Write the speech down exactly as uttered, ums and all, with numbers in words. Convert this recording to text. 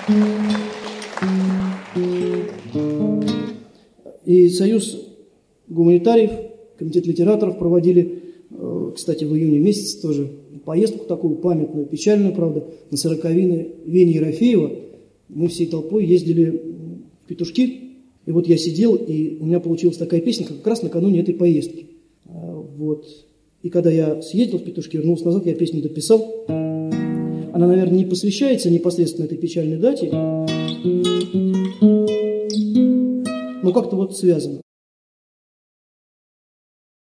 И Союз гуманитариев, комитет литераторов проводили, кстати, в июне месяце тоже поездку такую памятную, печальную, правда, на сороковины Вени Ерофеева. Мы всей толпой ездили в Петушки, и вот я сидел, и у меня получилась такая песенка как раз накануне этой поездки. Вот. И когда я съездил в Петушки, вернулся назад, я песню дописал. Она, наверное, не посвящается непосредственно этой печальной дате, но как-то вот связано.